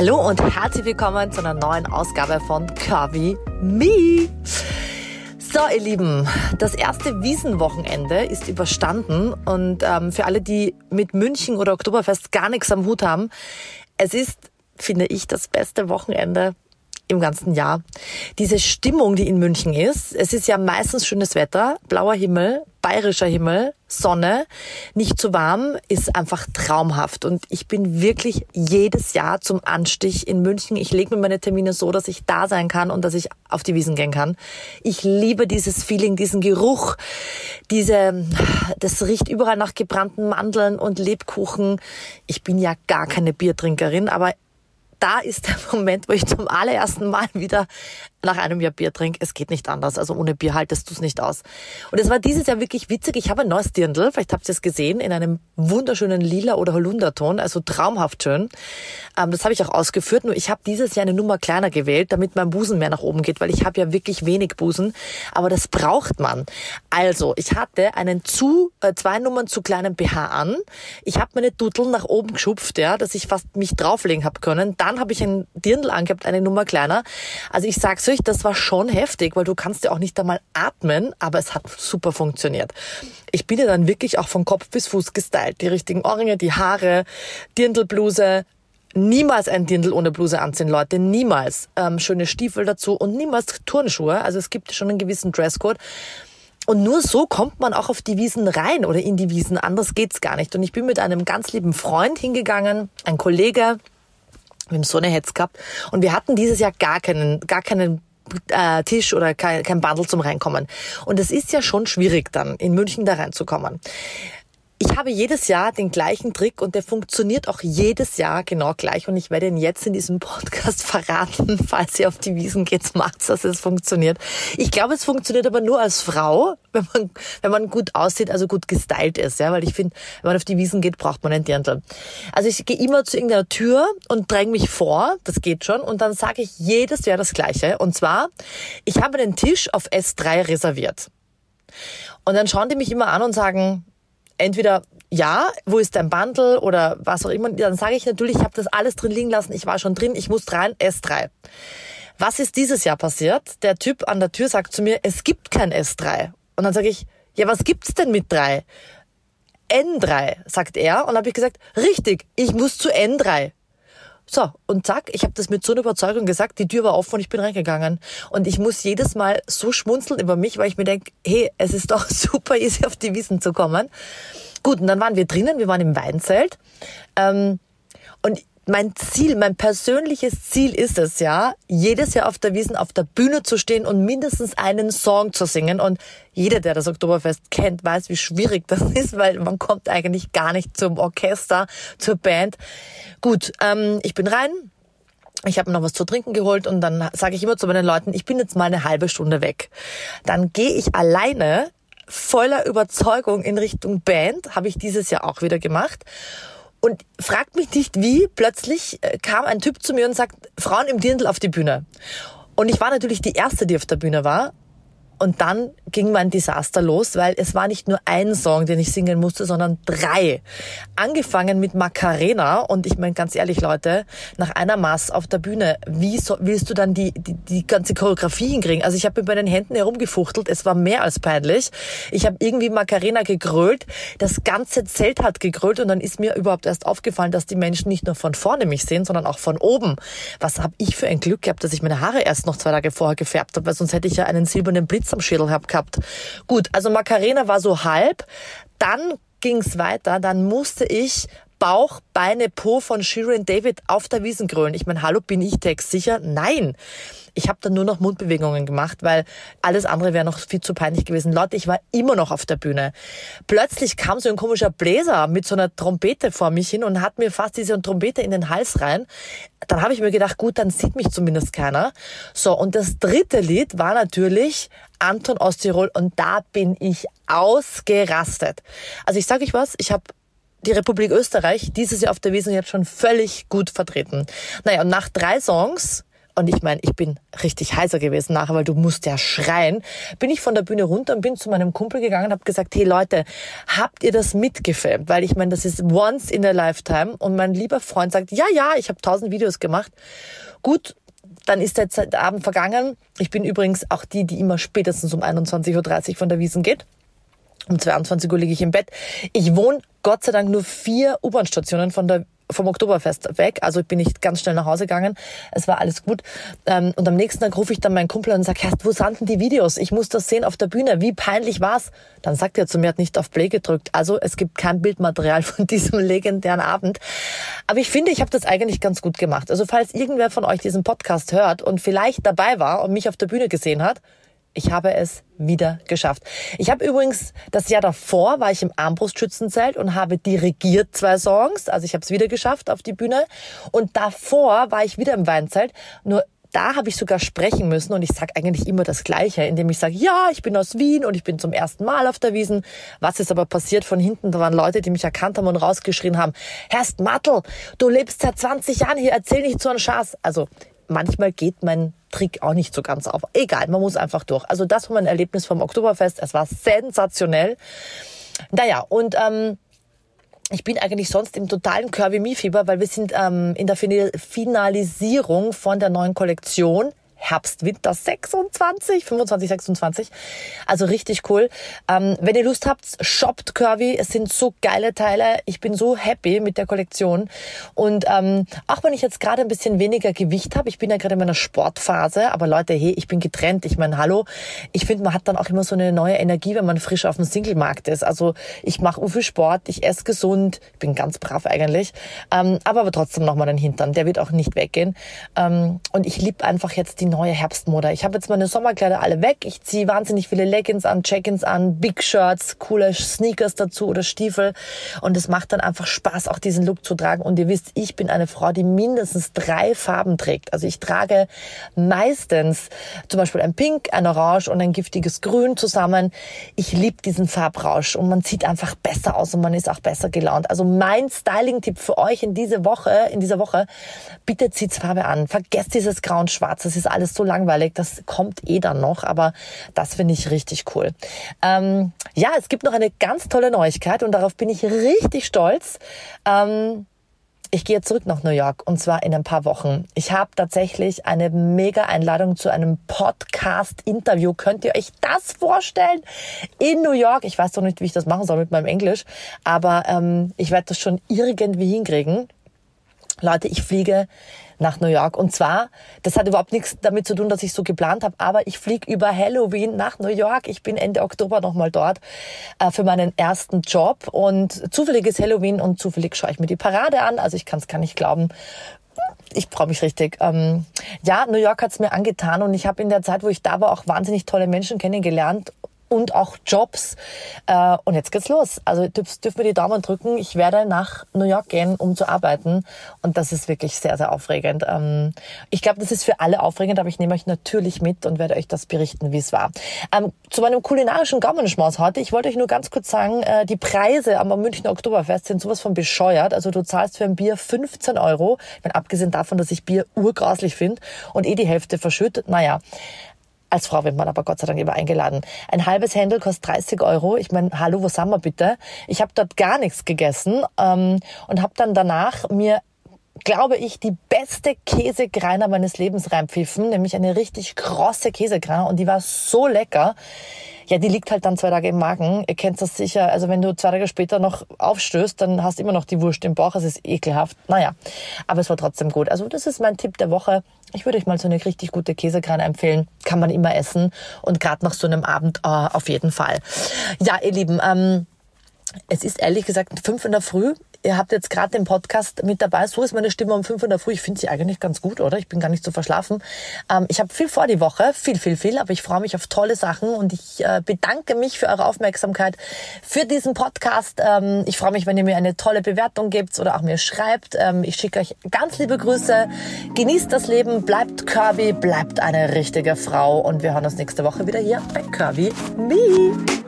Hallo und herzlich willkommen zu einer neuen Ausgabe von Curvy Me. So, ihr Lieben, das erste Wiesenwochenende ist überstanden und für alle, die mit München oder Oktoberfest gar nichts am Hut haben, es ist, finde ich, das beste Wochenende im ganzen Jahr. Diese Stimmung, die in München ist, es ist ja meistens schönes Wetter, blauer Himmel, bayerischer Himmel, Sonne, nicht zu warm, ist einfach traumhaft. Und ich bin wirklich jedes Jahr zum Anstich in München. Ich lege mir meine Termine so, dass ich da sein kann und dass ich auf die Wiesn gehen kann. Ich liebe dieses Feeling, diesen Geruch, das riecht überall nach gebrannten Mandeln und Lebkuchen. Ich bin ja gar keine Biertrinkerin, aber da ist der Moment, wo ich zum allerersten Mal wieder nach einem Jahr Bier trinke. Es geht nicht anders. Also ohne Bier haltest du es nicht aus. Und es war dieses Jahr wirklich witzig. Ich habe ein neues Dirndl, vielleicht habt ihr es gesehen, in einem wunderschönen Lila- oder Holunderton, also traumhaft schön. Das habe ich auch ausgeführt. Nur ich habe dieses Jahr eine Nummer kleiner gewählt, damit mein Busen mehr nach oben geht, weil ich habe ja wirklich wenig Busen. Aber das braucht man. Also, ich hatte zwei Nummern zu kleinen BH an. Ich habe meine Dutteln nach oben geschupft, ja, dass ich fast mich drauflegen habe können. Dann habe ich ein Dirndl angehabt, eine Nummer kleiner. Also ich sag's euch, das war schon heftig, weil du kannst ja auch nicht einmal atmen, aber es hat super funktioniert. Ich bin ja dann wirklich auch von Kopf bis Fuß gestylt. Die richtigen Ohrringe, die Haare, Dirndlbluse. Niemals ein Dirndl ohne Bluse anziehen, Leute. Niemals. Schöne Stiefel dazu und niemals Turnschuhe. Also es gibt schon einen gewissen Dresscode. Und nur so kommt man auch auf die Wiesn rein oder in die Wiesn. Anders geht's gar nicht. Und ich bin mit einem ganz lieben Freund hingegangen, ein Kollege. Wir haben so eine Hetz gehabt. Und wir hatten dieses Jahr gar keinen Tisch oder kein Bundle zum Reinkommen. Und es ist ja schon schwierig dann, in München da reinzukommen. Ich habe jedes Jahr den gleichen Trick und der funktioniert auch jedes Jahr genau gleich. Und ich werde ihn jetzt in diesem Podcast verraten, falls ihr auf die Wiesn geht, macht's, dass es funktioniert. Ich glaube, es funktioniert aber nur als Frau, wenn man gut aussieht, also gut gestylt ist, ja, weil ich finde, wenn man auf die Wiesn geht, braucht man ein Dirndl. Also ich gehe immer zu irgendeiner Tür und dränge mich vor, das geht schon, und dann sage ich jedes Jahr das Gleiche. Und zwar, ich habe den Tisch auf S3 reserviert. Und dann schauen die mich immer an und sagen, entweder, ja, wo ist dein Bundle oder was auch immer. Dann sage ich natürlich, ich habe das alles drin liegen lassen, ich war schon drin, ich muss rein, S3. Was ist dieses Jahr passiert? Der Typ an der Tür sagt zu mir, es gibt kein S3. Und dann sage ich, ja, was gibt's denn mit 3? N3, sagt er. Und dann habe ich gesagt, richtig, ich muss zu N3. So, und zack, ich habe das mit so einer Überzeugung gesagt, die Tür war offen und ich bin reingegangen. Und ich muss jedes Mal so schmunzeln über mich, weil ich mir denke, hey, es ist doch super easy, auf die Wiesn zu kommen. Gut, und dann waren wir drinnen, wir waren im Weinzelt. Und mein persönliches Ziel ist es ja, jedes Jahr auf der Wiesn auf der Bühne zu stehen und mindestens einen Song zu singen. Und jeder, der das Oktoberfest kennt, weiß, wie schwierig das ist, weil man kommt eigentlich gar nicht zum Orchester, zur Band. Gut, ich bin rein. Ich habe noch was zu trinken geholt und dann sage ich immer zu meinen Leuten, ich bin jetzt mal eine halbe Stunde weg. Dann gehe ich alleine voller Überzeugung in Richtung Band, habe ich dieses Jahr auch wieder gemacht. Und fragt mich nicht wie, plötzlich kam ein Typ zu mir und sagt, Frauen im Dirndl auf die Bühne. Und ich war natürlich die Erste, die auf der Bühne war. Und dann ging mein Desaster los, weil es war nicht nur ein Song, den ich singen musste, sondern 3. Angefangen mit Macarena. Und ich meine, ganz ehrlich, Leute, nach einer Maß auf der Bühne, willst du dann die ganze Choreografie hinkriegen? Also ich habe mit meinen Händen herumgefuchtelt. Es war mehr als peinlich. Ich habe irgendwie Macarena gegrölt. Das ganze Zelt hat gegrölt. Und dann ist mir überhaupt erst aufgefallen, dass die Menschen nicht nur von vorne mich sehen, sondern auch von oben. Was habe ich für ein Glück gehabt, dass ich meine Haare erst noch 2 Tage vorher gefärbt habe, weil sonst hätte ich ja einen silbernen Blitz am Schädel gehabt. Gut, also Macarena war so halb. Dann ging's weiter. Dann musste ich Bauch, Beine, Po von Shirin David auf der Wiesn grölen. Ich meine, hallo, bin ich textsicher? Nein. Ich habe dann nur noch Mundbewegungen gemacht, weil alles andere wäre noch viel zu peinlich gewesen. Leute, ich war immer noch auf der Bühne. Plötzlich kam so ein komischer Bläser mit so einer Trompete vor mich hin und hat mir fast diese Trompete in den Hals rein. Dann habe ich mir gedacht, gut, dann sieht mich zumindest keiner. So, und das 3. Lied war natürlich Anton aus Tirol und da bin ich ausgerastet. Also ich sage euch was, ich habe die Republik Österreich dieses Jahr auf der Wiesn jetzt schon völlig gut vertreten. Naja, und nach 3 Songs und ich meine, ich bin richtig heiser gewesen nachher, weil du musst ja schreien, bin ich von der Bühne runter und bin zu meinem Kumpel gegangen und habe gesagt, hey Leute, habt ihr das mitgefilmt? Weil ich meine, das ist once in a lifetime. Und mein lieber Freund sagt, ja, ich habe 1000 Videos gemacht. Gut, dann ist der Abend vergangen. Ich bin übrigens auch die immer spätestens um 21.30 Uhr von der Wiesn geht. Um 22 Uhr liege ich im Bett. Ich wohne Gott sei Dank nur 4 U-Bahn-Stationen vom Oktoberfest weg. Also bin ich ganz schnell nach Hause gegangen. Es war alles gut. Und am nächsten Tag rufe ich dann meinen Kumpel an und sage, wo sind denn die Videos? Ich muss das sehen auf der Bühne. Wie peinlich war's? Dann sagt er zu mir, hat nicht auf Play gedrückt. Also es gibt kein Bildmaterial von diesem legendären Abend. Aber ich finde, ich habe das eigentlich ganz gut gemacht. Also falls irgendwer von euch diesen Podcast hört und vielleicht dabei war und mich auf der Bühne gesehen hat, ich habe es wieder geschafft. Ich habe übrigens, das Jahr davor war ich im Armbrustschützenzelt und habe dirigiert 2 Songs. Also ich habe es wieder geschafft auf die Bühne. Und davor war ich wieder im Weinzelt. Nur da habe ich sogar sprechen müssen und ich sage eigentlich immer das Gleiche, indem ich sage, ja, ich bin aus Wien und ich bin zum ersten Mal auf der Wiesn. Was ist aber passiert von hinten? Da waren Leute, die mich erkannt haben und rausgeschrien haben, Herr Stmatl, du lebst seit 20 Jahren hier, erzähl nicht so einen Schaß. Also manchmal geht mein Trick auch nicht so ganz auf. Egal, man muss einfach durch. Also das war mein Erlebnis vom Oktoberfest. Es war sensationell. Naja, und ich bin eigentlich sonst im totalen Curvy-Me-Fieber, weil wir sind in der Finalisierung von der neuen Kollektion. Herbst, Winter 25, 26. Also richtig cool. Wenn ihr Lust habt, shoppt Curvy. Es sind so geile Teile. Ich bin so happy mit der Kollektion. Und auch wenn ich jetzt gerade ein bisschen weniger Gewicht habe, ich bin ja gerade in meiner Sportphase, aber Leute, hey, ich bin getrennt. Ich meine, hallo, ich finde, man hat dann auch immer so eine neue Energie, wenn man frisch auf dem Singlemarkt ist. Also ich mache viel Sport, ich esse gesund, ich bin ganz brav eigentlich, aber trotzdem nochmal den Hintern. Der wird auch nicht weggehen. Und ich liebe einfach jetzt die neue Herbstmode. Ich habe jetzt meine Sommerkleider alle weg. Ich ziehe wahnsinnig viele Leggings an, Check-ins an, Big Shirts, coole Sneakers dazu oder Stiefel. Und es macht dann einfach Spaß, auch diesen Look zu tragen. Und ihr wisst, ich bin eine Frau, die mindestens 3 Farben trägt. Also ich trage meistens zum Beispiel ein Pink, ein Orange und ein giftiges Grün zusammen. Ich liebe diesen Farbrausch und man sieht einfach besser aus und man ist auch besser gelaunt. Also mein Styling-Tipp für euch in dieser Woche, bitte zieht Farbe an. Vergesst dieses Grau und Schwarz. Das ist alles so langweilig. Das kommt dann noch, aber das finde ich richtig cool. Ja, es gibt noch eine ganz tolle Neuigkeit und darauf bin ich richtig stolz. Ich gehe zurück nach New York und zwar in ein paar Wochen. Ich habe tatsächlich eine mega Einladung zu einem Podcast-Interview. Könnt ihr euch das vorstellen? In New York. Ich weiß doch nicht, wie ich das machen soll mit meinem Englisch, aber ich werde das schon irgendwie hinkriegen. Leute, ich fliege nach New York. Und zwar, das hat überhaupt nichts damit zu tun, dass ich so geplant habe, aber ich fliege über Halloween nach New York. Ich bin Ende Oktober nochmal dort für meinen ersten Job. Und zufällig ist Halloween und zufällig schaue ich mir die Parade an. Also ich kann es gar nicht glauben. Ich freue mich richtig. Ja, New York hat es mir angetan und ich habe in der Zeit, wo ich da war, auch wahnsinnig tolle Menschen kennengelernt. Und auch Jobs. Und jetzt geht's los. Also dürfen wir die Daumen drücken. Ich werde nach New York gehen, um zu arbeiten. Und das ist wirklich sehr, sehr aufregend. Ich glaube, das ist für alle aufregend, aber ich nehme euch natürlich mit und werde euch das berichten, wie es war. Zu meinem kulinarischen Gaumenschmaus heute. Ich wollte euch nur ganz kurz sagen, die Preise am Münchner Oktoberfest sind sowas von bescheuert. Also du zahlst für ein Bier 15 €. Ich meine, abgesehen davon, dass ich Bier urgrauslich finde und die Hälfte verschüttet. Naja. Als Frau wird man aber Gott sei Dank immer eingeladen. Ein halbes Händel kostet 30 €. Ich meine, hallo, wo sind wir bitte? Ich habe dort gar nichts gegessen und habe dann danach mir, glaube ich, die beste Käsegreiner meines Lebens reinpfiffen, nämlich eine richtig krosse Käsegreiner und die war so lecker. Ja, die liegt halt dann 2 Tage im Magen. Ihr kennt das sicher. Also wenn du 2 Tage später noch aufstößt, dann hast du immer noch die Wurst im Bauch. Es ist ekelhaft. Naja, aber es war trotzdem gut. Also das ist mein Tipp der Woche. Ich würde euch mal so eine richtig gute Käsegreiner empfehlen. Kann man immer essen. Und gerade nach so einem Abend auf jeden Fall. Ja, ihr Lieben, es ist ehrlich gesagt 5 in der Früh. Ihr habt jetzt gerade den Podcast mit dabei. So ist meine Stimme um 5 in der Früh. Ich finde sie eigentlich ganz gut, oder? Ich bin gar nicht so verschlafen. Ich habe viel vor die Woche. Viel. Aber ich freue mich auf tolle Sachen. Und ich bedanke mich für eure Aufmerksamkeit für diesen Podcast. Ich freue mich, wenn ihr mir eine tolle Bewertung gebt oder auch mir schreibt. Ich schicke euch ganz liebe Grüße. Genießt das Leben. Bleibt curvy. Bleibt eine richtige Frau. Und wir hören uns nächste Woche wieder hier bei Curvy Me.